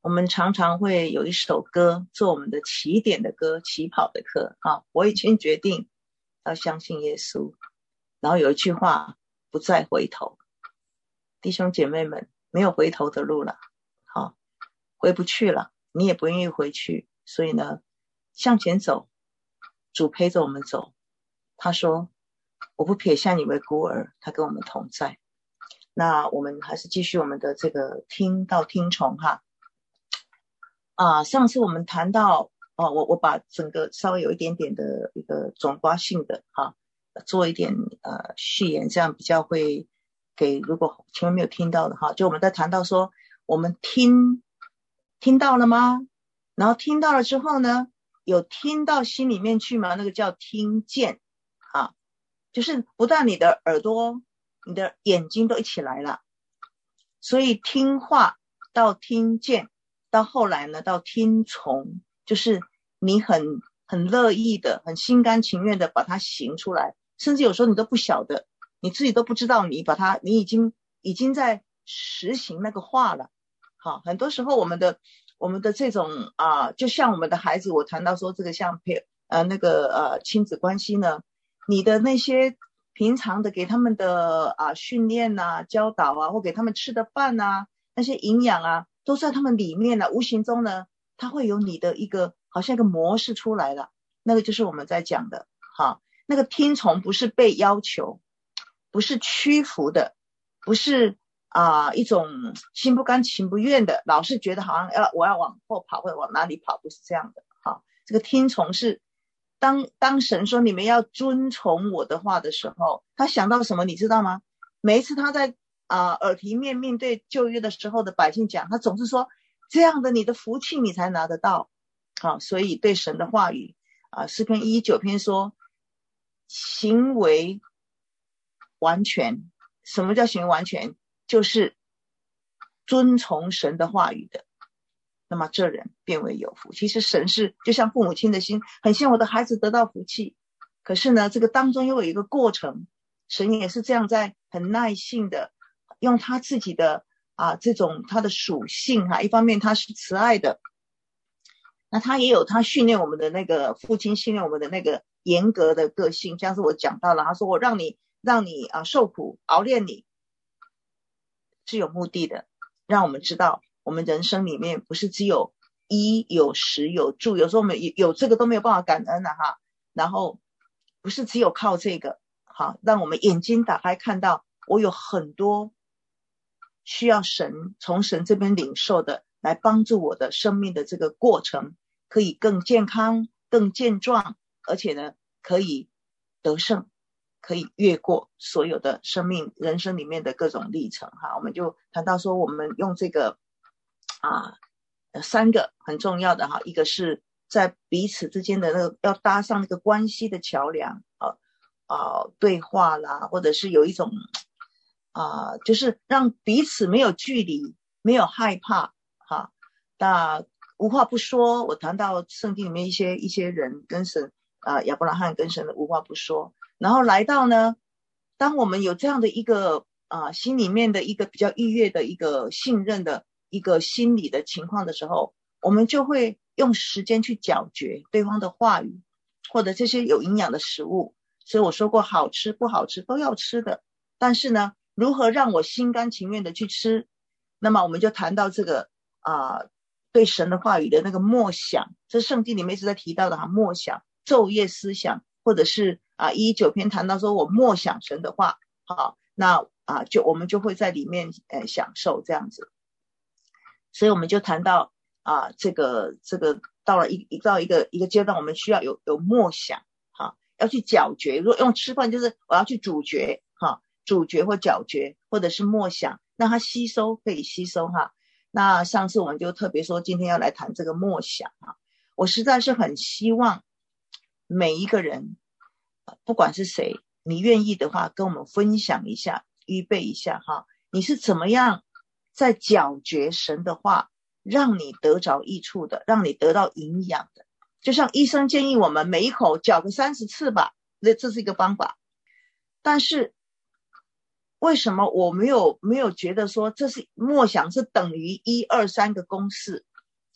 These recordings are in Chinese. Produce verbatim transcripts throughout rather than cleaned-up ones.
我们常常会有一首歌做我们的起点的歌，起跑的课啊。我已经决定要相信耶稣，然后有一句话，不再回头。弟兄姐妹们，没有回头的路了，好，回不去了，你也不愿意回去，所以呢，向前走，主陪着我们走。他说，我不撇下你为孤儿，他跟我们同在。那我们还是继续我们的这个听到听从哈。啊，上次我们谈到哦，我我把整个稍微有一点点的一个总括性的哈，做一点呃序言，这样比较会给如果前面没有听到的哈，就我们在谈到说，我们听听到了吗？然后听到了之后呢，有听到心里面去吗？那个叫听见啊，就是不但你的耳朵、你的眼睛都一起来了，所以听话到听见。到后来呢，到听从，就是你很很乐意的，很心甘情愿的把它行出来，甚至有时候你都不晓得，你自己都不知道你把它，你已经已经在实行那个话了。好，很多时候我们的我们的这种啊、呃，就像我们的孩子，我谈到说这个像陪呃那个呃亲子关系呢，你的那些平常的给他们的啊、呃、训练啊、教导啊，或给他们吃的饭啊，那些营养啊。都在他们里面了，无形中呢，它会有你的一个好像一个模式出来了，那个就是我们在讲的，哈，那个听从不是被要求，不是屈服的，不是啊、呃、一种心不甘情不愿的，老是觉得好像要我要往后跑或者往哪里跑，不是这样的，哈，这个听从是当当神说你们要遵从我的话的时候，他想到什么你知道吗？每一次他在啊、呃，耳提面命对旧约的时候的百姓讲，他总是说这样的你的福气你才拿得到。好，所以对神的话语啊、呃，诗篇一十九篇说行为完全。什么叫行为完全？就是遵从神的话语的，那么这人变为有福。其实神是就像父母亲的心，很希望我的孩子得到福气，可是呢这个当中又有一个过程，神也是这样在很耐性的用他自己的啊这种他的属性哈，一方面他是慈爱的，那他也有他训练我们的那个父亲训练我们的那个严格的个性，像是我讲到了，他说我让你让你啊受苦熬炼你是有目的的，让我们知道我们人生里面不是只有衣有食有住，有时候我们有这个都没有办法感恩了哈，然后不是只有靠这个，好，让我们眼睛打开看到我有很多需要神从神这边领受的，来帮助我的生命的这个过程可以更健康更健壮，而且呢可以得胜，可以越过所有的生命人生里面的各种历程哈。我们就谈到说我们用这个啊三个很重要的哈，一个是在彼此之间的那个要搭上那个关系的桥梁啊啊对话啦，或者是有一种啊、呃，就是让彼此没有距离，没有害怕哈。那无话不说，我谈到圣经里面一些一些人跟神啊、呃，亚伯拉罕跟神的无话不说，然后来到呢，当我们有这样的一个啊、呃、心里面的一个比较愉悦的一个信任的一个心理的情况的时候，我们就会用时间去咀嚼对方的话语，或者这些有营养的食物。所以我说过，好吃不好吃都要吃的，但是呢如何让我心甘情愿的去吃，那么我们就谈到这个啊、呃，对神的话语的那个默想，这圣经里面一直在提到的哈，默想昼夜思想，或者是啊一十九篇谈到说我默想神的话，好，那啊就我们就会在里面呃享受这样子。所以我们就谈到啊这个这个到了一到一个一个阶段，我们需要有有默想哈，要去咀嚼，如果用吃饭就是我要去咀嚼哈，咀嚼或咀嚼或者是默想，让它吸收可以吸收哈。那上次我们就特别说今天要来谈这个默想哈，我实在是很希望每一个人不管是谁，你愿意的话跟我们分享一下，预备一下哈，你是怎么样在咀嚼神的话，让你得着益处的，让你得到营养的。就像医生建议我们每一口嚼个三十次吧，这是一个方法。但是为什么我没有没有觉得说这是默想是等于一二三个公式？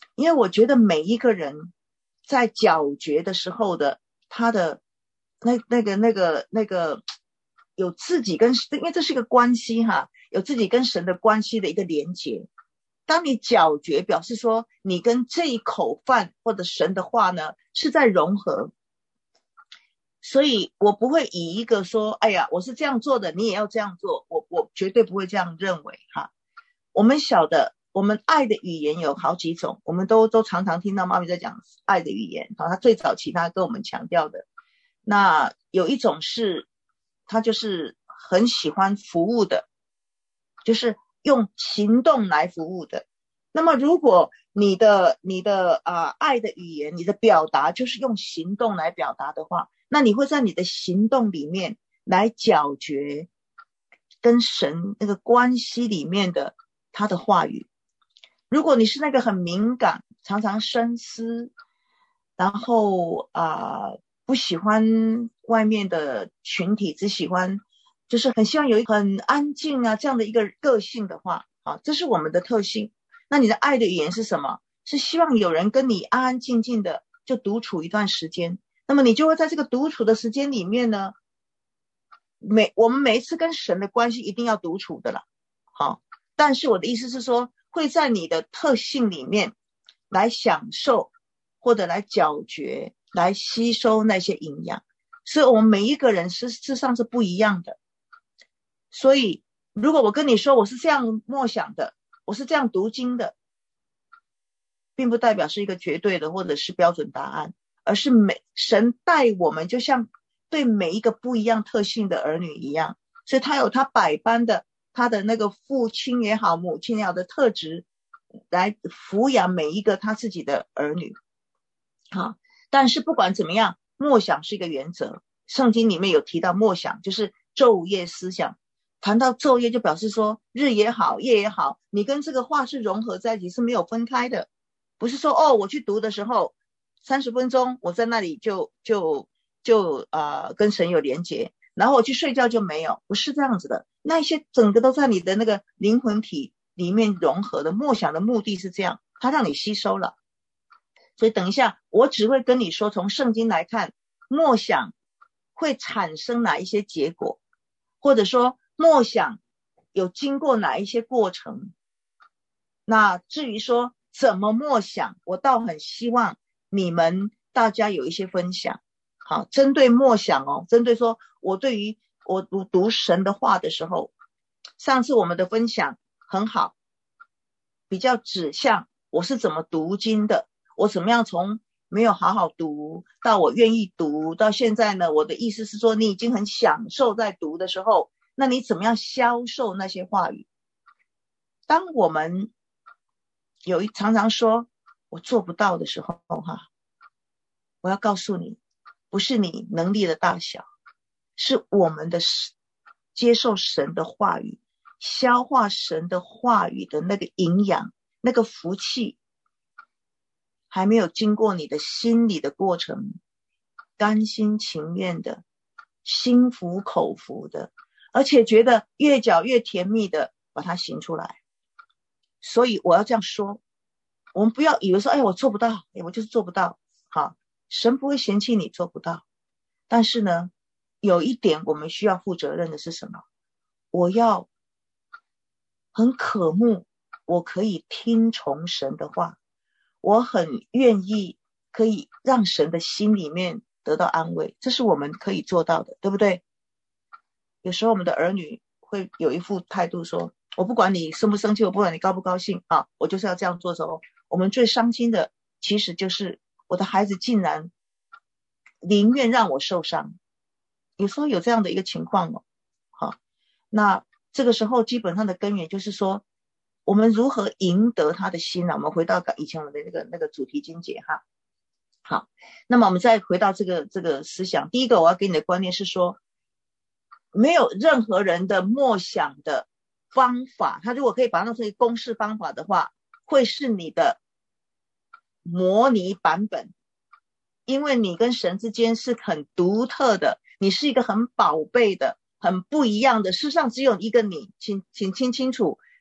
因为我觉得每一个人在搅觉的时候的他的那那个那个那个有自己跟，因为这是一个关系哈，有自己跟神的关系的一个连结。当你搅觉，表示说你跟这一口饭或者神的话呢是在融合。所以我不会以一个说，哎呀，我是这样做的，你也要这样做，我我绝对不会这样认为哈。我们晓得，我们爱的语言有好几种，我们都都常常听到妈咪在讲爱的语言，好，他最早期他跟我们强调的。那有一种是，他就是很喜欢服务的，就是用行动来服务的。那么如果你的你的啊、呃、爱的语言，你的表达就是用行动来表达的话，那你会在你的行动里面来搅觉跟神那个关系里面的他的话语。如果你是那个很敏感，常常深思，然后啊、呃、不喜欢外面的群体，只喜欢就是很希望有一个很安静啊这样的一个个性的话，啊，这是我们的特性。那你的爱的语言是什么？是希望有人跟你安安静静的就独处一段时间。那么你就会在这个独处的时间里面呢，每我们每一次跟神的关系一定要独处的啦。好，但是我的意思是说，会在你的特性里面来享受，或者来搅觉，来吸收那些营养。所以我们每一个人事实上是不一样的。所以如果我跟你说我是这样默想的，我是这样读经的，并不代表是一个绝对的或者是标准答案，而是每神带我们就像对每一个不一样特性的儿女一样，所以他有他百般的他的那个父亲也好母亲也好的特质来抚养每一个他自己的儿女。好，但是不管怎么样，默想是一个原则。圣经里面有提到默想就是昼夜思想，谈到昼夜就表示说日也好夜也好，你跟这个话是融合在一起，是没有分开的。不是说哦我去读的时候三十分钟我在那里就就就呃跟神有连结，然后我去睡觉就没有，不是这样子的。那一些整个都在你的那个灵魂体里面融合的。默想的目的是这样，它让你吸收了。所以等一下我只会跟你说，从圣经来看默想会产生哪一些结果，或者说默想有经过哪一些过程。那至于说怎么默想，我倒很希望你们大家有一些分享。好，针对默想哦，针对说我对于我读读神的话的时候，上次我们的分享很好，比较指向我是怎么读经的，我怎么样从没有好好读到我愿意读，到现在呢，我的意思是说你已经很享受在读的时候，那你怎么样销售那些话语。当我们有一常常说我做不到的时候哈，我要告诉你，不是你能力的大小，是我们的接受神的话语，消化神的话语的那个营养，那个福气还没有经过你的心理的过程，甘心情愿的心服口服的，而且觉得越嚼越甜蜜的把它行出来。所以我要这样说，我们不要以为说哎我做不到，哎我就是做不到。好，神不会嫌弃你做不到，但是呢有一点我们需要负责任的是什么？我要很渴慕我可以听从神的话，我很愿意可以让神的心里面得到安慰，这是我们可以做到的，对不对？有时候我们的儿女会有一副态度说，我不管你生不生气，我不管你高不高兴啊，我就是要这样做的时候，我们最伤心的其实就是我的孩子竟然宁愿让我受伤。有时候有这样的一个情况哦，好，那这个时候基本上的根源就是说我们如何赢得他的心呢、啊？我们回到以前我们的那个那个主题经节哈。好，那么我们再回到这个这个思想。第一个我要给你的观念是说，没有任何人的默想的方法，他如果可以把它弄成一个公式方法的话，会是你的模拟版本，因为你跟神之间是很独特的，你是一个很宝贝的很不一样的，世上只有一个你，请请听清楚，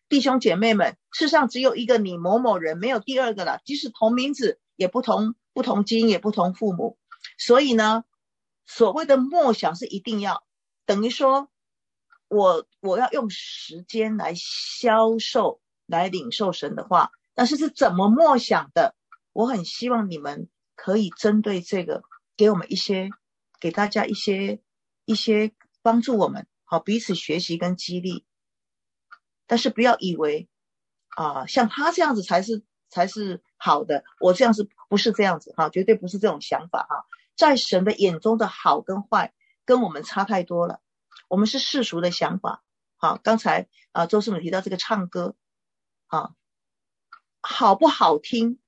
弟兄姐妹们，世上只有一个你某某人，没有第二个了，即使同名字也不同，不同基因也不同父母。所以呢，所谓的默想是一定要，等于说我我要用时间来销售，来领受神的话，但是是怎么默想的，我很希望你们可以针对这个给我们一些，给大家一些一些帮助我们，好彼此学习跟激励。但是不要以为啊、呃，像他这样子才是才是好的，我这样子不是这样子哈，绝对不是这种想法哈。在神的眼中的好跟坏跟我们差太多了，我们是世俗的想法。好，刚才啊、呃、周师母提到这个唱歌啊，好不好听，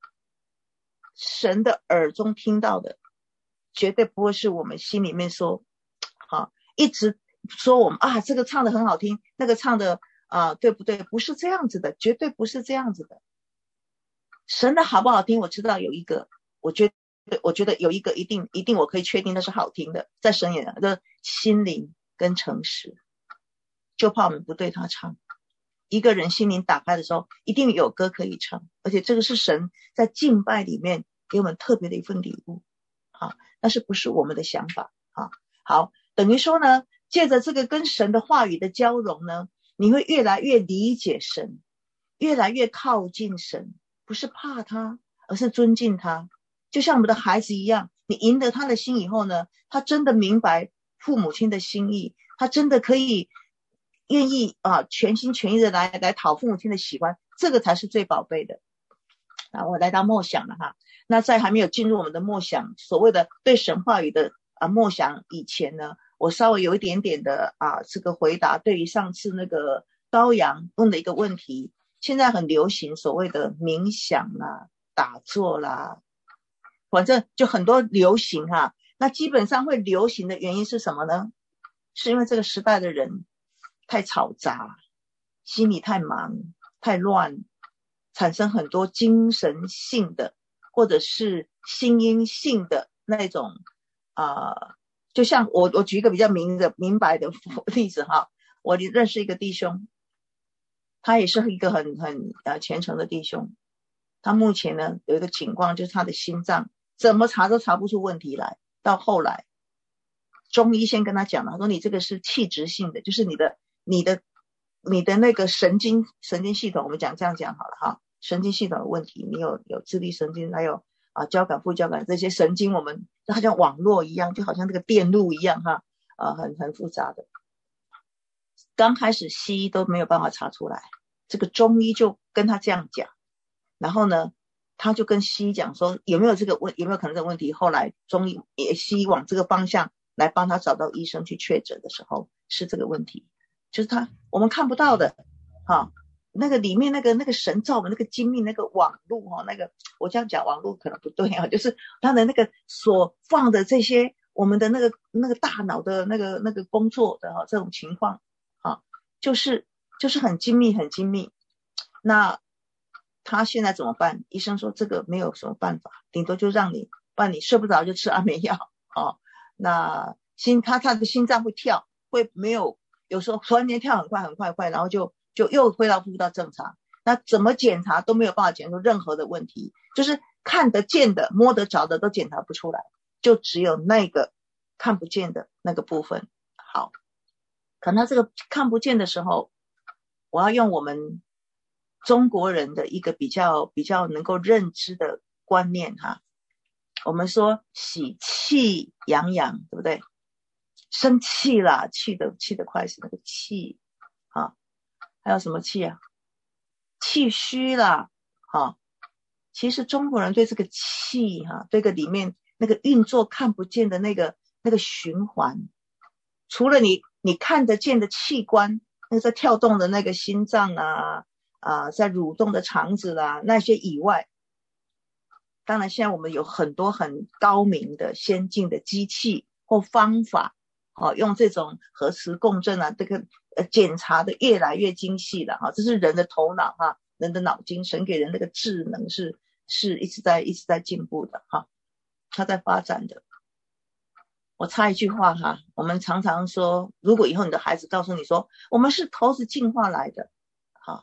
神的耳中听到的绝对不会是我们心里面说好一直说我们啊这个唱的很好听，那个唱的啊对不对，不是这样子的，绝对不是这样子的。神的好不好听，我知道有一个，我觉得我觉得有一个一定一定我可以确定那是好听的，在神眼的心灵跟诚实，就怕我们不对他唱。一个人心灵打开的时候，一定有歌可以唱，而且这个是神在敬拜里面给我们特别的一份礼物啊，但是不是我们的想法啊。好，等于说呢，借着这个跟神的话语的交融呢，你会越来越理解神，越来越靠近神，不是怕他，而是尊敬他。就像我们的孩子一样，你赢得他的心以后呢，他真的明白父母亲的心意，他真的可以愿意啊，全心全意的来来讨父母亲的喜欢，这个才是最宝贝的。啊，我来到默想了哈。那在还没有进入我们的默想，所谓的对神话语的啊默想以前呢，我稍微有一点点的啊这个回答，对于上次那个高阳问的一个问题，现在很流行所谓的冥想啦、打坐啦，反正就很多流行哈。那基本上会流行的原因是什么呢？是因为这个时代的人太嘈杂，心里太忙太乱，产生很多精神性的或者是心因性的那种啊、呃，就像我我举一个比较明的明白的例子哈，我认识一个弟兄，他也是一个很很呃虔诚的弟兄，他目前呢有一个情况，就是他的心脏怎么查都查不出问题来，到后来中医先跟他讲了，他说你这个是器质性的，就是你的你的你的那个神经神经系统，我们讲这样讲好了哈，神经系统的问题，你有有自律神经，还有啊交感副交感这些神经，我们它像网络一样，就好像这个电路一样哈，啊很很复杂的。刚开始西医都没有办法查出来，这个中医就跟他这样讲，然后呢他就跟西医讲说有没有这个问有没有可能这个问题，后来中医也西医往这个方向来帮他找到医生去确诊的时候，是这个问题，就是他我们看不到的哈，那个里面那个那个神造的那个精密那个网路哈，那个我这样讲网路可能不对啊，就是他的那个所放的这些我们的那个那个大脑的那个那个工作的哈这种情况啊，就是就是很精密很精密。那他现在怎么办？医生说这个没有什么办法，顶多就让你不然你睡不着就吃安眠药哦。那心他他的心脏会跳，会没有有时候突然间跳很快很快很快，然后就就又恢复到正常。那怎么检查都没有办法检查出任何的问题，就是看得见的摸得着的都检查不出来，就只有那个看不见的那个部分。好，可能这个看不见的时候，我要用我们中国人的一个比较比较能够认知的观念哈。我们说喜气洋洋，对不对？生气啦，气的气的快是那个气啊，还有什么气啊？气虚啦，啊，其实中国人对这个气哈、啊，对个里面那个运作看不见的那个那个循环，除了你你看得见的器官，那个在跳动的那个心脏啊啊，在蠕动的肠子啦那些以外，当然现在我们有很多很高明的先进的机器或方法，哦，用这种核磁共振啊，这个呃检查的越来越精细了哈，这是人的头脑哈，人的脑筋，神给人那个智能是是一直在一直在进步的哈，它在发展的。我插一句话哈，我们常常说，如果以后你的孩子告诉你说，我们是猴子进化来的，好，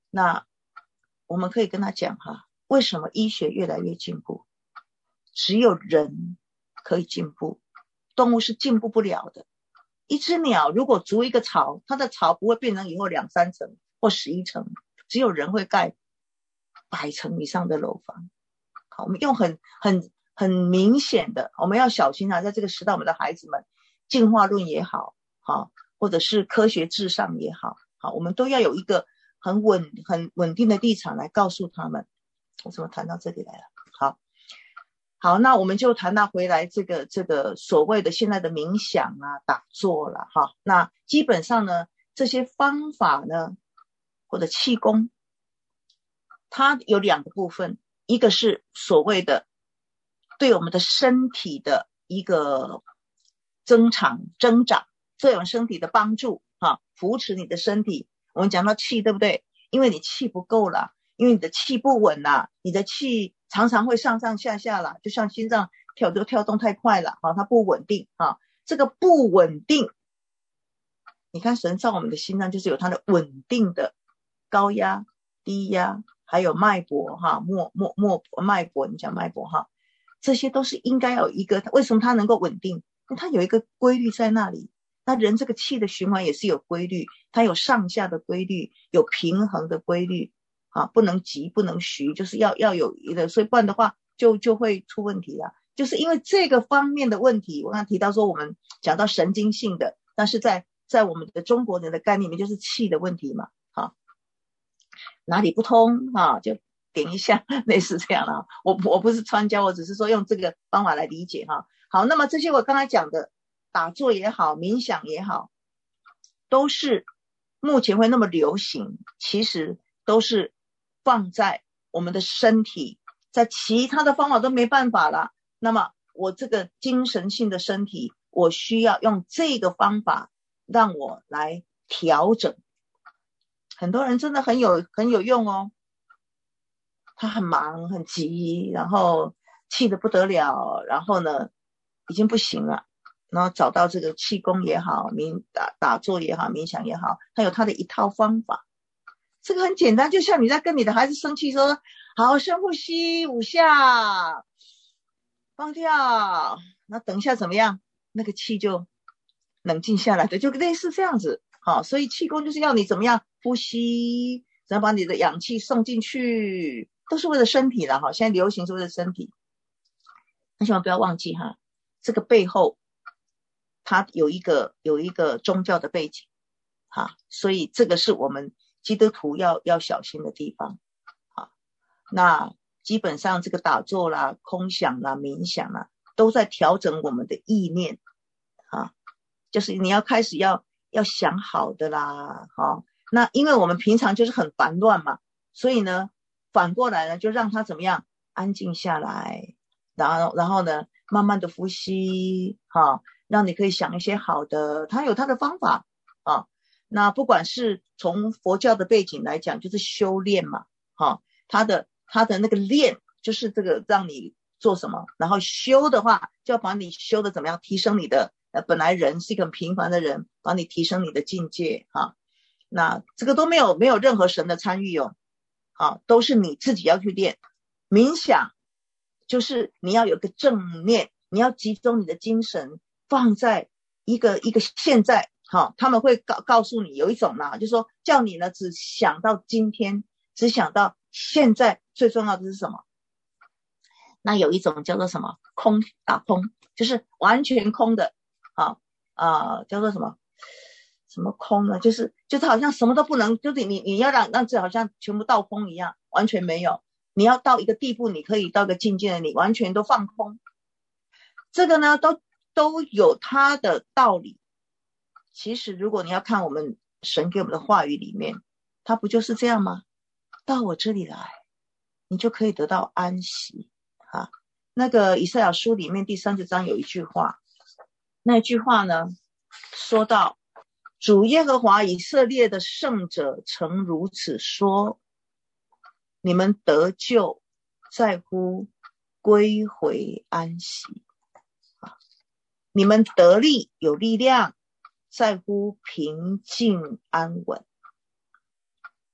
那我们可以跟他讲哈，为什么医学越来越进步？只有人可以进步，动物是进步不了的。一只鸟如果筑一个巢，它的巢不会变成以后两三层或十一层，只有人会盖百层以上的楼房。好，我们用很很很明显的，我们要小心啊，在这个时代，我们的孩子们进化论也好，好，或者是科学至上也好，好，我们都要有一个很稳很稳定的立场来告诉他们。我怎么谈到这里来了？好。好，那我们就谈到回来这个这个所谓的现在的冥想啊、打坐了哈。那基本上呢，这些方法呢，或者气功，它有两个部分，一个是所谓的对我们的身体的一个增长、增长，对我们身体的帮助哈，扶持你的身体。我们讲到气，对不对？因为你气不够了，因为你的气不稳啦，你的气常常会上上下下啦，就像心脏跳都跳动太快了啊，它不稳定啊。这个不稳定，你看神造我们的心脏就是有它的稳定的高压、低压，还有脉搏哈，脉脉脉脉搏，你讲脉搏哈，这些都是应该有一个。为什么它能够稳定？因为它有一个规律在那里。那人这个气的循环也是有规律，它有上下的规律，有平衡的规律。啊，不能急，不能虚，就是要要有一个，所以不然的话就就会出问题了。就是因为这个方面的问题，我刚才提到说我们讲到神经性的，但是在在我们的中国人的概念里面就是气的问题嘛，好，哪里不通啊，就点一下，类似这样啊。我我不是专家，我只是说用这个方法来理解哈。好，那么这些我刚才讲的打坐也好，冥想也好，都是目前会那么流行，其实都是放在我们的身体，在其他的方法都没办法了。那么我这个精神性的身体，我需要用这个方法让我来调整。很多人真的很有很有用哦，他很忙很急，然后气得不得了，然后呢已经不行了，然后找到这个气功也好，冥打打坐也好，冥想也好，他有他的一套方法。这个很简单，就像你在跟你的孩子生气说，好，深呼吸五下，放掉，那等一下怎么样？那个气就冷静下来的，就类似这样子。好，所以气功就是要你怎么样呼吸，怎样把你的氧气送进去，都是为了身体了哈。现在流行是为了身体，那千万不要忘记哈，这个背后它有一个有一个宗教的背景哈，所以这个是我们基督徒要要小心的地方。好，那基本上这个打坐啦、空想啦、冥想啦，都在调整我们的意念啊，就是你要开始要要想好的啦，好，那因为我们平常就是很烦乱嘛，所以呢，反过来呢，就让它怎么样安静下来，然后然后呢，慢慢的呼吸，哈，让你可以想一些好的，它有它的方法啊。那不管是从佛教的背景来讲，就是修炼嘛，哈，它的它的那个练就是这个让你做什么，然后修的话就要把你修的怎么样，提升你的呃本来人是一个很平凡的人，把你提升你的境界哈。那这个都没有没有任何神的参与哦，啊，都是你自己要去练。冥想就是你要有个正念，你要集中你的精神放在一个一个现在。好，他们会告告诉你有一种啦，就是说叫你呢只想到今天，只想到现在，最重要的是什么？那有一种叫做什么空打空，就是完全空的，好啊、呃，叫做什么什么空呢？就是就是好像什么都不能，就是你你要让让这好像全部倒空一样，完全没有。你要到一个地步，你可以到一个境界的，你完全都放空。这个呢，都都有它的道理。其实如果你要看我们神给我们的话语里面，它不就是这样吗？到我这里来，你就可以得到安息啊。那个以赛亚书里面第三十章有一句话，那句话呢说到，主耶和华以色列的圣者曾如此说，你们得救在乎归回安息啊，你们得力有力量在乎平静安稳。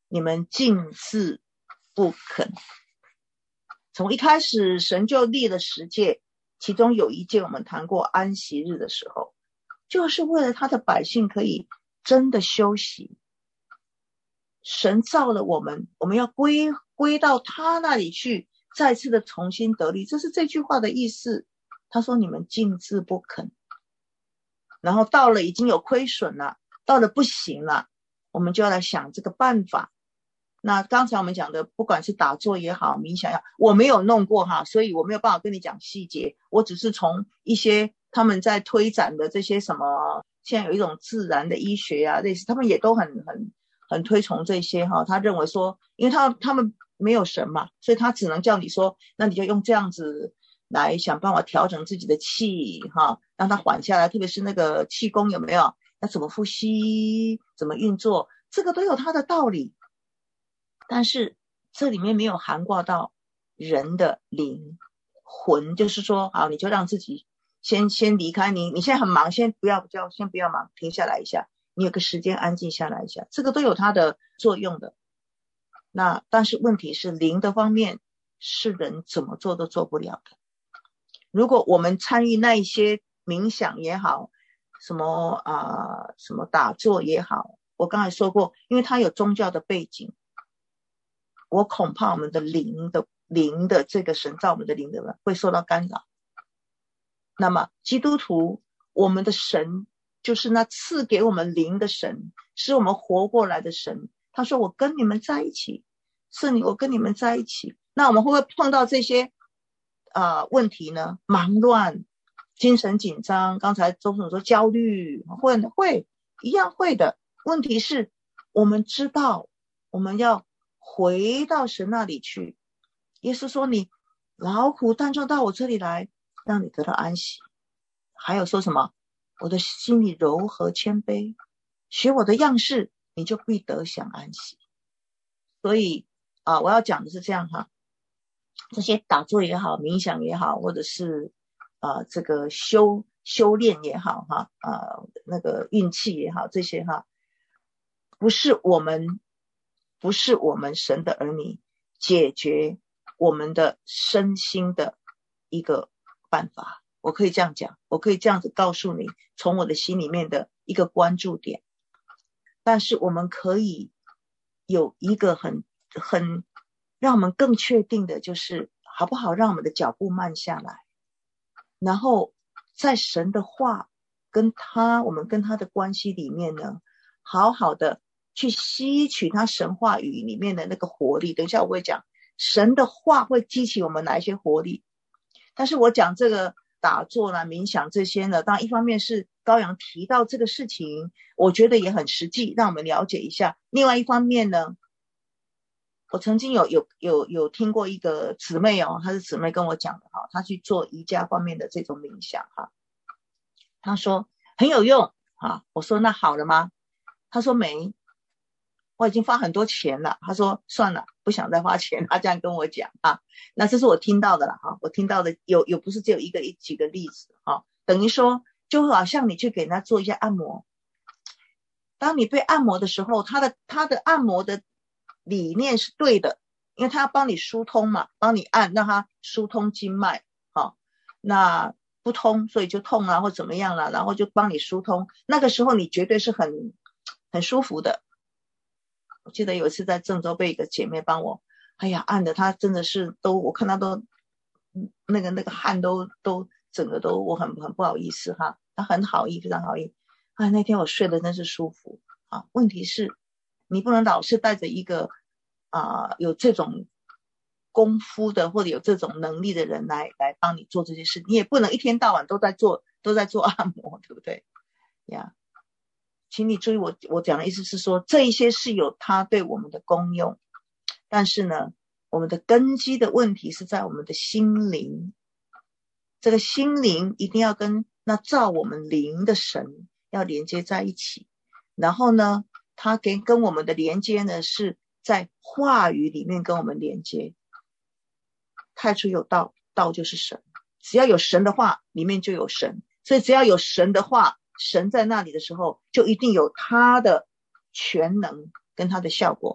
你们禁止不肯。从一开始神就立了十诫，其中有一诫我们谈过安息日的时候，就是为了他的百姓可以真的休息。神造了我们，我们要归归到他那里去，再次的重新得力，这是这句话的意思。他说你们禁止不肯，然后到了已经有亏损了，到了不行了，我们就要来想这个办法。那刚才我们讲的不管是打坐也好，冥想也好，我没有弄过哈，所以我没有办法跟你讲细节，我只是从一些他们在推展的这些什么，现在有一种自然的医学啊，类似他们也都很很很推崇这些哈。他认为说，因为他他们没有神嘛，所以他只能叫你说，那你就用这样子来想办法调整自己的气哈，让它缓下来，特别是那个气功有没有，要怎么呼吸，怎么运作，这个都有它的道理。但是这里面没有涵盖到人的灵魂，就是说好，你就让自己先先离开你，你现在很忙，先不要不要先不要忙，停下来一下，你有个时间安静下来一下，这个都有它的作用的。那但是问题是灵的方面是人怎么做都做不了的。如果我们参与那一些冥想也好，什么啊、呃、什么打坐也好，我刚才说过，因为它有宗教的背景，我恐怕我们的灵的灵的这个神造我们的灵的人会受到干扰。那么基督徒，我们的神就是那赐给我们灵的神，使我们活过来的神。他说我跟你们在一起，是你我跟你们在一起。那我们会不会碰到这些呃问题呢？忙乱、精神紧张，刚才周总说焦虑，会会一样会的。问题是我们知道我们要回到神那里去。耶稣说你劳苦担重到我这里来，让你得到安息。还有说什么？我的心里柔和谦卑，学我的样式，你就必得享安息。所以啊，我要讲的是这样哈，这些打坐也好，冥想也好，或者是啊这个修修炼也好哈，啊那个运气也好，这些哈，不是我们不是我们神的儿女解决我们的身心的一个办法。我可以这样讲，我可以这样子告诉你，从我的心里面的一个关注点。但是我们可以有一个很很让我们更确定的，就是好不好让我们的脚步慢下来，然后在神的话跟他我们跟他的关系里面呢，好好的去吸取他神话语里面的那个活力。等一下我会讲神的话会激起我们哪一些活力。但是我讲这个打坐啦、冥想这些呢，当然一方面是高阳提到这个事情，我觉得也很实际，让我们了解一下。另外一方面呢，我曾经有有有有听过一个姊妹哦，她是姊妹跟我讲的哈，她去做瑜伽方面的这种冥想哈，她说很有用啊。我说那好了吗？她说没，我已经花很多钱了。她说算了，不想再花钱。她这样跟我讲啊，那这是我听到的了哈，我听到的有有不是只有一个一几个例子哈，等于说就好像你去给人家做一下按摩，当你被按摩的时候，他的他的按摩的理念是对的，因为他要帮你疏通嘛，帮你按让他疏通经脉，好，那不通所以就痛啊或怎么样了，然后就帮你疏通，那个时候你绝对是很很舒服的。我记得有一次在郑州被一个姐妹帮我，哎呀按的她真的是都我看她都那个那个汗都都整个都我很很不好意思哈，她很好意非常好意啊，那天我睡得真是舒服啊。问题是你不能老是带着一个啊、呃、有这种功夫的或者有这种能力的人来来帮你做这些事，你也不能一天到晚都在做都在做按摩，对不对呀？请你注意，我我讲的意思是说，这一些是有它对我们的功用，但是呢，我们的根基的问题是在我们的心灵，这个心灵一定要跟那造我们灵的神要连接在一起，然后呢，它跟跟我们的连接呢是在话语里面跟我们连接。太初有道，道就是神，只要有神的话，里面就有神，所以只要有神的话，神在那里的时候，就一定有他的全能跟他的效果。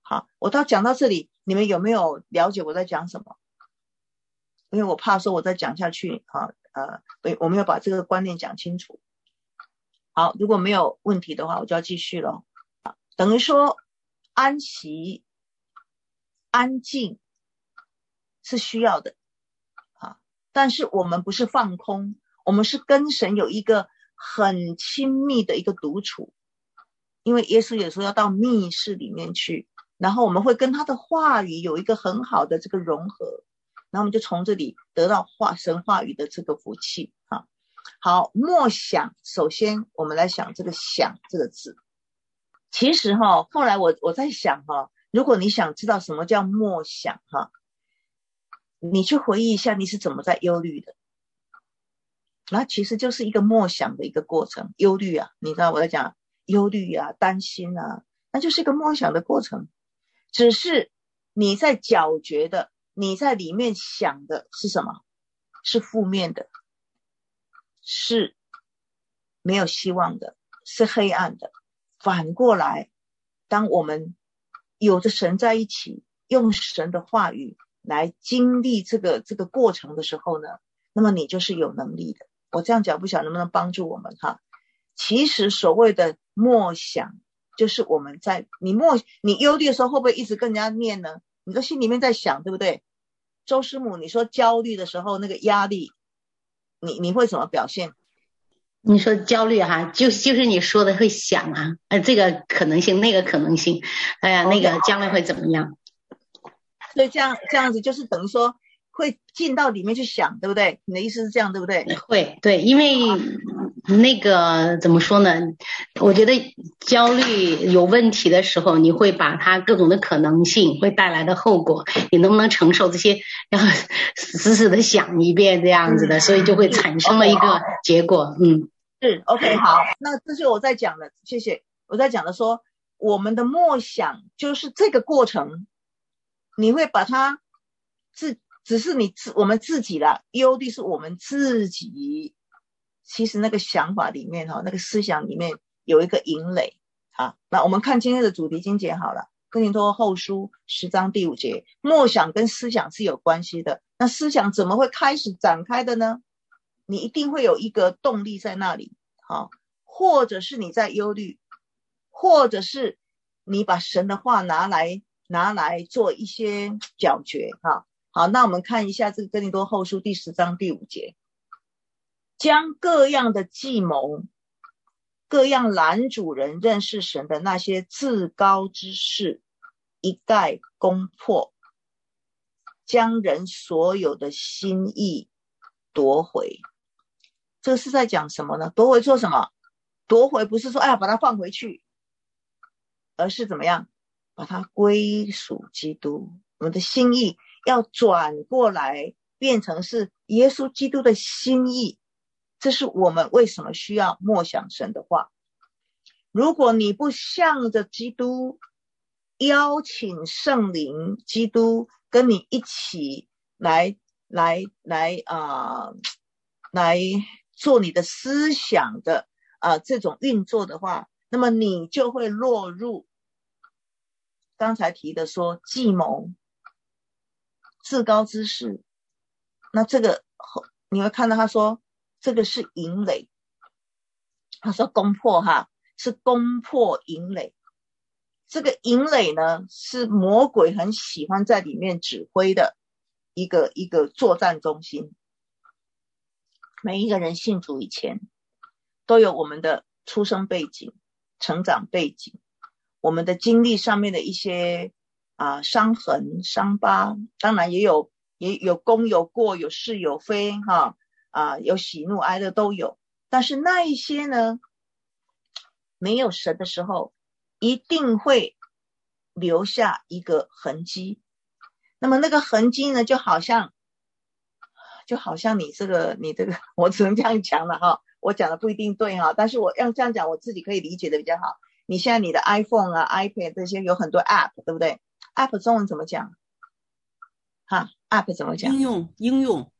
好，我到讲到这里，你们有没有了解我在讲什么？因为我怕说我再讲下去啊，呃，我们要把这个观念讲清楚。好，如果没有问题的话，我就要继续了。等于说安息、安静是需要的啊，但是我们不是放空，我们是跟神有一个很亲密的一个独处。因为耶稣也说要到密室里面去，然后我们会跟他的话语有一个很好的这个融合，然后我们就从这里得到话神话语的这个福气啊。好，默想，首先我们来想这个想这个字。其实哈，后来我我在想哈，如果你想知道什么叫默想哈，你去回忆一下你是怎么在忧虑的。那其实就是一个默想的一个过程，忧虑啊，你知道我在讲忧虑啊，担心啊，那就是一个默想的过程。只是你在搅觉的，你在里面想的是什么？是负面的，是没有希望的，是黑暗的。反过来，当我们有着神在一起，用神的话语来经历这个这个过程的时候呢，那么你就是有能力的。我这样讲不晓得能不能帮助我们哈。其实所谓的默想，就是我们在你默你忧虑的时候，会不会一直跟人家念呢？你在心里面在想，对不对？周师母，你说焦虑的时候那个压力，你你会怎么表现？ 你说焦虑哈，就就是你说的会想啊，呃，这个可能性，那个可能性，哎呀，那个将来会怎么样？ 所以这样这样子就是等于说会进到里面去想，对不对？你的意思是这样，对不对？ 会，对，因为那个怎么说呢？我觉得焦虑有问题的时候，你会把它各种的可能性会带来的后果，你能不能承受这些？要死死的想一遍这样子的，嗯、所以就会产生了一个结果。嗯， 是 OK， 好，那这是我在讲的，谢谢。我在讲的说，我们的默想就是这个过程，你会把它自。只是你自我们自己啦，忧虑是我们自己。其实那个想法里面哈，那个思想里面有一个引垒啊。那我们看今天的主题经节好了，哥林多后书十章第五节，默想跟思想是有关系的。那思想怎么会开始展开的呢？你一定会有一个动力在那里，好，或者是你在忧虑，或者是你把神的话拿来拿来做一些搅决哈。好，那我们看一下这个哥林多后书第十章第五节，将各样的计谋，各样拦阻人认识神的那些自高之事一概攻破，将人所有的心意夺回。这是在讲什么呢？夺回做什么？夺回不是说哎呀把它放回去，而是怎么样把它归属基督。我们的心意要转过来变成是耶稣基督的心意，这是我们为什么需要默想神的话。如果你不向着基督邀请圣灵基督跟你一起来来来啊、呃、来做你的思想的啊、呃、这种运作的话，那么你就会落入刚才提的说计谋自高之事。那这个你会看到他说这个是营垒，他说攻破哈，是攻破营垒。这个营垒呢是魔鬼很喜欢在里面指挥的一个一个作战中心。每一个人信主以前都有我们的出生背景、成长背景，我们的经历上面的一些啊伤痕、伤疤，当然也有也有功有过，有是有非哈啊，有喜怒哀乐都有。但是那一些呢，没有神的时候，一定会留下一个痕迹。那么那个痕迹呢，就好像就好像你这个你这个我只能这样讲了哈，我讲的不一定对哈，但是我要这样讲我自己可以理解的比较好。你现在你的 iPhone 啊 iPad 这些有很多 App 对不对？ App 中文怎么讲哈 App 怎么讲？ 应用应用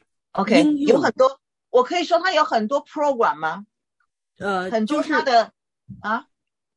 OK 应用有很多，我可以说它有很多 program 吗？ 呃很多它的、就是、啊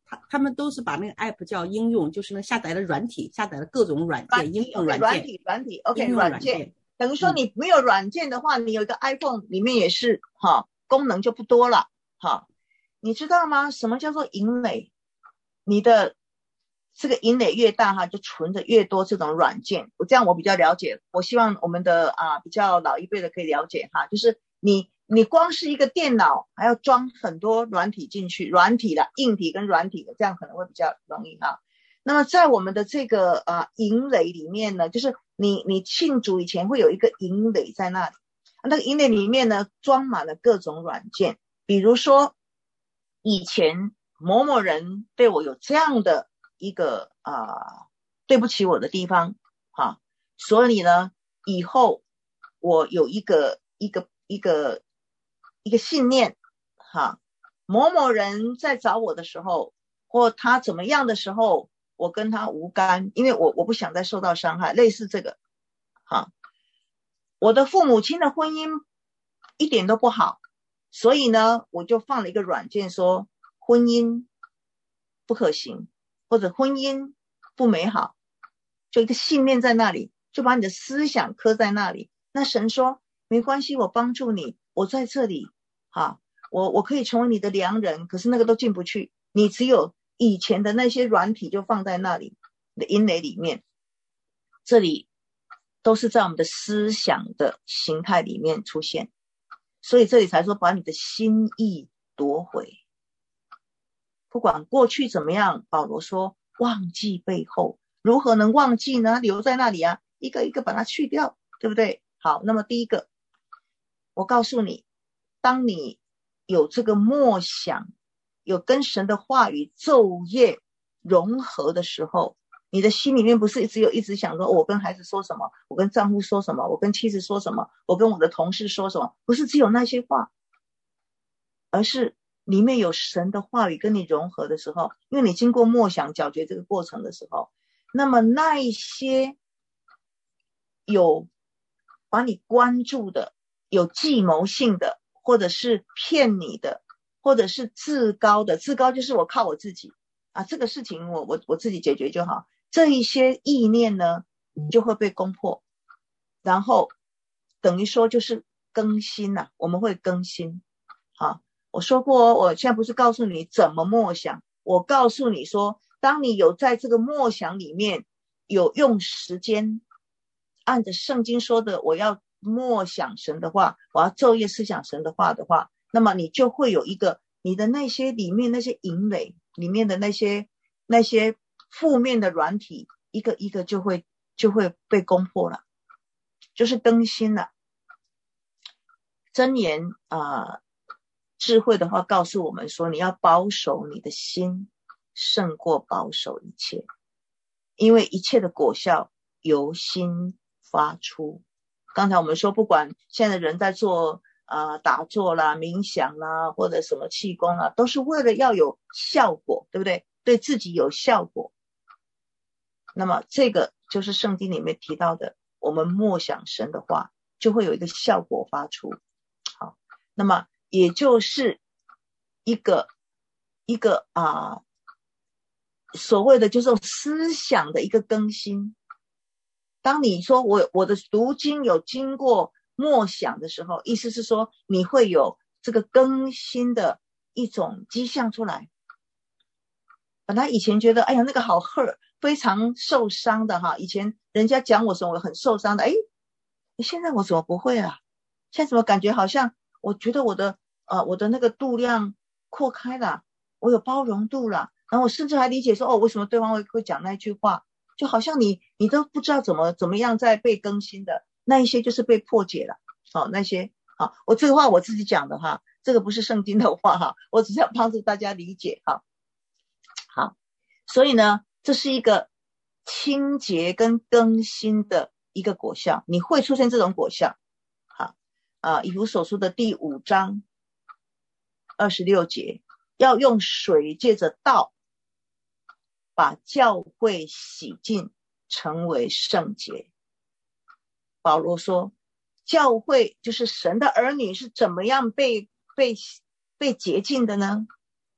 他他们都是把那个 app 叫应用，就是那下载的软体，下载了各种软件，应用软件， 软体软体 OK 软件，等于说你没有软件的话，嗯、你有一个 iPhone 里面也是哈，功能就不多了哈。你知道吗？什么叫做营垒？你的这个营垒越大哈，就存的越多这种软件。我这样我比较了解，我希望我们的啊比较老一辈的可以了解哈，就是你你光是一个电脑还要装很多软体进去，软体啦，硬体跟软体的，这样可能会比较容易哈。那么在我们的这个啊营垒里面呢，就是你你信主以前会有一个营垒在那里，那个营垒里面呢装满了各种软件，比如说以前某某人对我有这样的一个啊、呃、对不起我的地方哈，所以呢以后我有一个一个一个一个信念哈，某某人在找我的时候或他怎么样的时候，我跟他无干，因为我我不想再受到伤害，类似这个哈。我的父母亲的婚姻一点都不好，所以呢我就放了一个软件说婚姻不可行，或者婚姻不美好，就一个信念在那里，就把你的思想刻在那里。那神说没关系，我帮助你，我在这里哈，我我可以成为你的良人，可是那个都进不去，你只有以前的那些软体就放在那里的营垒里面，这里都是在我们的思想的形态里面出现，所以这里才说把你的心意夺回。不管过去怎么样，保罗说忘记背后，如何能忘记呢？留在那里啊，一个一个把它去掉，对不对？好，那么第一个，我告诉你，当你有这个默想，有跟神的话语昼夜融合的时候，你的心里面不是只有一直想说、哦、我跟孩子说什么，我跟丈夫说什么，我跟妻子说什么，我跟我的同事说什么，不是只有那些话，而是里面有神的话语跟你融合的时候，因为你经过默想咀嚼这个过程的时候，那么那一些有把你关注的，有计谋性的，或者是骗你的，或者是自高的，自高就是我靠我自己啊，这个事情我我我自己解决就好，这一些意念呢就会被攻破，然后等于说就是更新啊，我们会更新啊。我说过，我现在不是告诉你怎么默想，我告诉你说，当你有在这个默想里面有用时间，按着圣经说的，我要默想神的话，我要昼夜思想神的话的话，那么你就会有一个你的那些里面那些营垒里面的那些那些负面的软体，一个一个就会就会被攻破了，就是更新了。箴言啊、呃，智慧的话告诉我们说，你要保守你的心胜过保守一切，因为一切的果效由心发出。刚才我们说不管现在人在做呃打坐啦、冥想啦，或者什么气功啦，都是为了要有效果，对不对？对自己有效果。那么这个就是圣经里面提到的，我们默想神的话就会有一个效果发出。好，那么也就是一个一个啊、呃，所谓的就是思想的一个更新。当你说我我的读经有经过默想的时候，意思是说你会有这个更新的一种迹象出来。本来以前觉得哎呀那个好 hurt， 非常受伤的哈，以前人家讲我什么我很受伤的，哎，现在我怎么不会啊？现在怎么感觉好像我觉得我的呃我的那个度量扩开了，我有包容度了，然后我甚至还理解说哦为什么对方会会讲那句话，就好像你你都不知道怎么怎么样在被更新的，那一些就是被破解了。好、哦，那些好，我这个话我自己讲的哈，这个不是圣经的话哈，我只是要帮助大家理解哈。好，所以呢，这是一个清洁跟更新的一个果效，你会出现这种果效。好，啊，以弗所书的第五章二十六节，要用水借着道把教会洗净，成为圣洁。保罗说，教会就是神的儿女是怎么样被被被洁净的呢？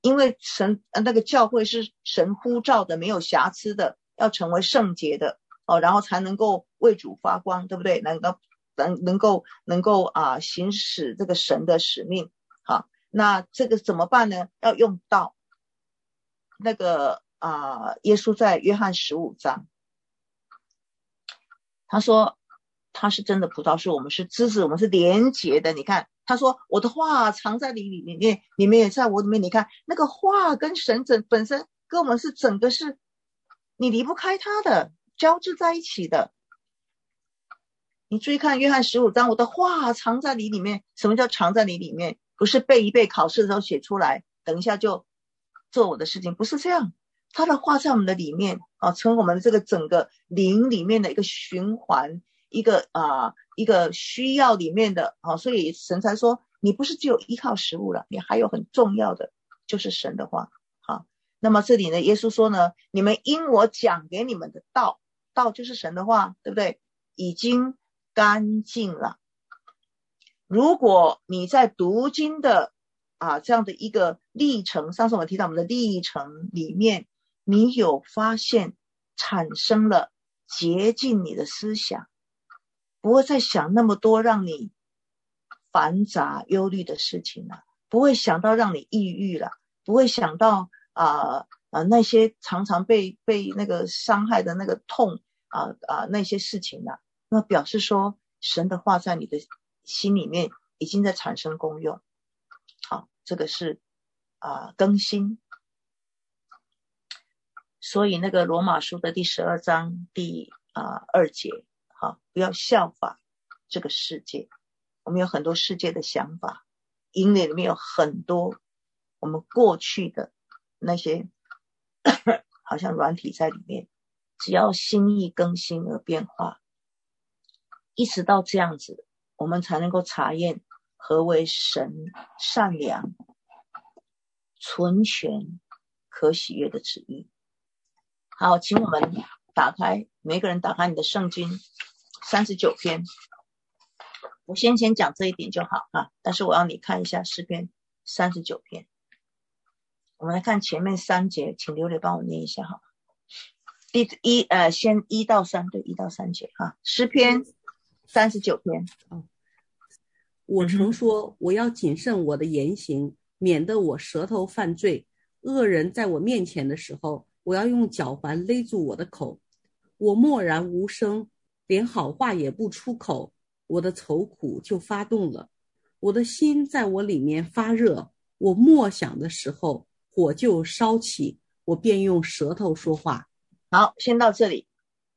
因为神那个教会是神呼召的，没有瑕疵的，要成为圣洁的哦，然后才能够为主发光，对不对？能够能能够能够啊行使这个神的使命。好，那这个怎么办呢？要用道。那个啊，耶稣在约翰十五章，他说他是真的葡萄树，我们是枝子，我们是连结的。你看他说我的话藏在你里面，你们也在我里面。你看那个话跟神整本身跟我们是整个是你离不开它的，交织在一起的。你注意看约翰十五章，我的话藏在你里面。什么叫藏在你里面？不是背一背考试的时候写出来，等一下就做我的事情，不是这样。他的话在我们的里面啊，成为我们这个整个灵里面的一个循环，一个啊一个需要里面的啊，所以神才说你不是只有依靠食物了，你还有很重要的就是神的话。好，那么这里呢，耶稣说呢，你们因我讲给你们的道，道就是神的话，对不对？已经干净了。如果你在读经的啊这样的一个历程，上次我们提到我们的历程里面，你有发现产生了洁净你的思想，不会再想那么多让你繁杂忧虑的事情了，不会想到让你抑郁了，不会想到啊啊那些常常被被那个伤害的那个痛啊啊那些事情了。那表示说神的话在你的心里面已经在产生功用。好，这个是啊更新。所以那个罗马书的第十二章第啊二节，好，不要效法这个世界。我们有很多世界的想法，因为里面有很多我们过去的那些好像软体在里面，只要心意更新而变化，一直到这样子，我们才能够查验何为神善良、纯全、可喜悦的旨意。好，请我们打开，每个人打开你的圣经三十九篇。我先先讲这一点就好啊，但是我要你看一下诗篇三十九篇。我们来看前面三节，请刘磊帮我念一下哈。第一呃，先一到三，对，一到三节哈。诗篇三十九篇。 哦，我曾说我要谨慎我的言行，免得我舌头犯罪。恶人在我面前的时候，我要用脚环勒住我的口。我默然无声，连好话也不出口，我的愁苦就发动了。我的心在我里面发热，我默想的时候，火就烧起，我便用舌头说话。 好，先到这里。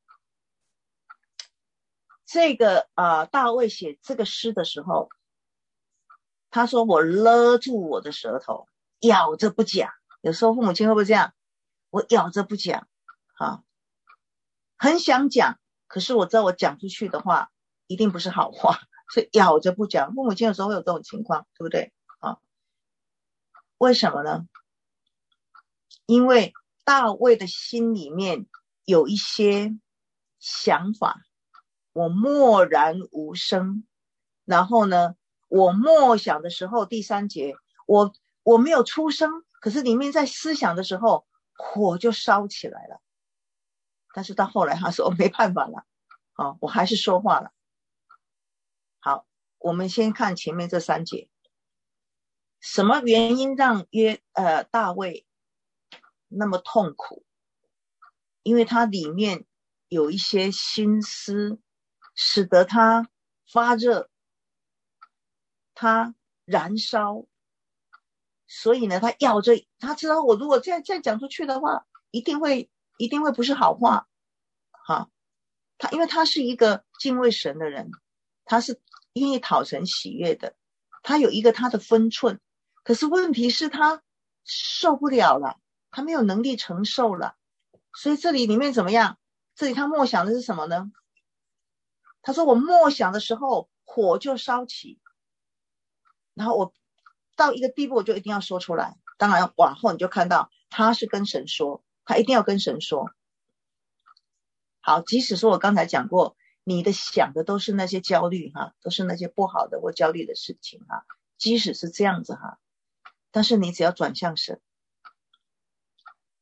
这个呃，大卫写这个诗的时候，他说我勒住我的舌头，咬着不讲。有时候父母亲会不会这样？我咬着不讲啊，很想讲，可是我知道我讲出去的话一定不是好话，所以咬着不讲。父母亲有时候会有这种情况，对不对啊？为什么呢？因为大卫的心里面有一些想法，我默然无声，然后呢，我默想的时候，第三节，我我没有出声，可是里面在思想的时候，火就烧起来了。但是到后来他说没办法了，啊，我还是说话了。好，我们先看前面这三节，什么原因让约呃大卫那么痛苦？因为他里面有一些心思，使得他发热，他燃烧，所以呢，他咬着，他知道我如果再再讲出去的话，一定会一定会不是好话，哈，他因为他是一个敬畏神的人，他是愿意讨神喜悦的，他有一个他的分寸，可是问题是他受不了了，他没有能力承受了，所以这里里面怎么样？这里他默想的是什么呢？他说我默想的时候火就烧起，然后我到一个地步我就一定要说出来。当然往后你就看到他是跟神说，他一定要跟神说。好，即使说我刚才讲过，你的想的都是那些焦虑哈，都是那些不好的或焦虑的事情哈，即使是这样子哈，但是你只要转向神，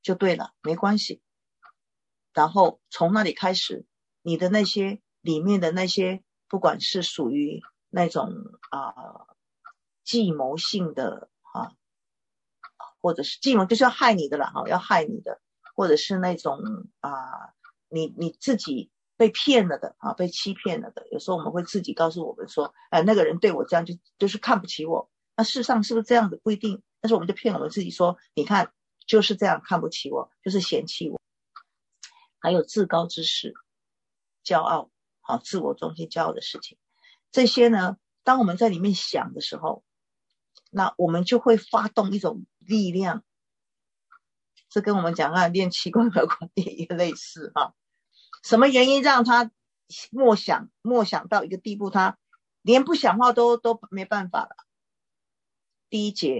就对了，没关系。然后从那里开始，你的那些里面的那些，不管是属于那种啊、呃、计谋性的啊，或者是计谋就是要害你的啦，哈，要害你的，或者是那种啊、呃、你你自己被骗了的啊，被欺骗了的。有时候我们会自己告诉我们说，哎，那个人对我这样就就是看不起我。那事实上是不是这样子不一定，但是我们就骗我们自己说，你看就是这样看不起我，就是嫌弃我。还有自高之事，骄傲，好，自我中心骄傲的事情，这些呢，当我们在里面想的时候，那我们就会发动一种力量。这跟我们讲啊练气功的观点也类似哈。什么原因让他默想默想到一个地步，他连不想话都都没办法了？第一节，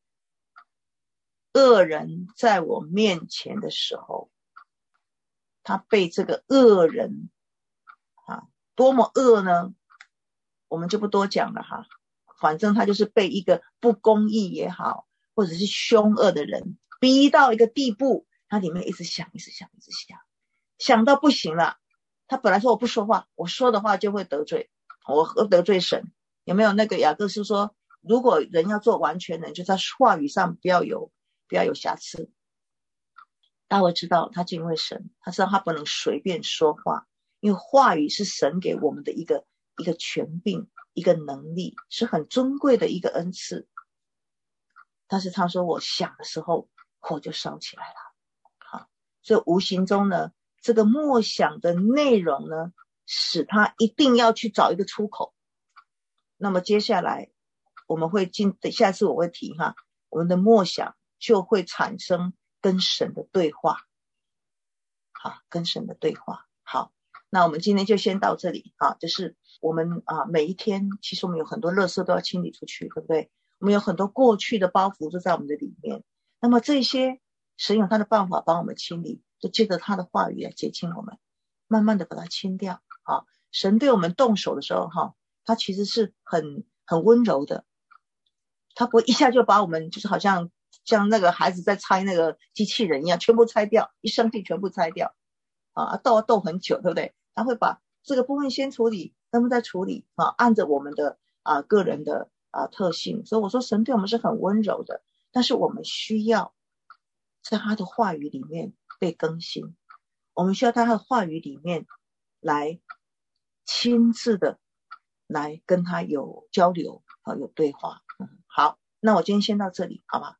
恶人在我面前的时候，他被这个恶人啊，多么恶呢？我们就不多讲了哈。反正他就是被一个不公义也好，或者是凶恶的人逼到一个地步，他里面一直想，一直想，一直想，想到不行了。他本来说我不说话，我说的话就会得罪，我得罪神。有没有那个雅各书说，如果人要做完全人，就在话语上不要有不要有瑕疵。大卫知道他敬畏神，他知道他不能随便说话，因为话语是神给我们的一个一个权柄，一个能力，是很尊贵的一个恩赐。但是他说我想的时候火就烧起来了。好，所以无形中呢，这个默想的内容呢，使他一定要去找一个出口。那么接下来我们会进，下次我会提哈，我们的默想就会产生跟神的对话。好，跟神的对话。好，那我们今天就先到这里啊，就是我们啊每一天其实我们有很多垃圾都要清理出去，对不对？我们有很多过去的包袱都在我们的里面，那么这些神有他的办法帮我们清理，就借着他的话语来洁净我们，慢慢的把它清掉。好，神对我们动手的时候哈，他其实是很很温柔的，他不会一下就把我们就是好像像那个孩子在拆那个机器人一样全部拆掉，一生气全部拆掉啊，斗斗很久，对不对？他会把这个部分先处理，那么再处理啊，按着我们的啊个人的啊特性。所以我说神对我们是很温柔的，但是我们需要在他的话语里面被更新，我们需要在他的话语里面来亲自的来跟他有交流啊，有对话。嗯，好，那我今天先到这里，好吧？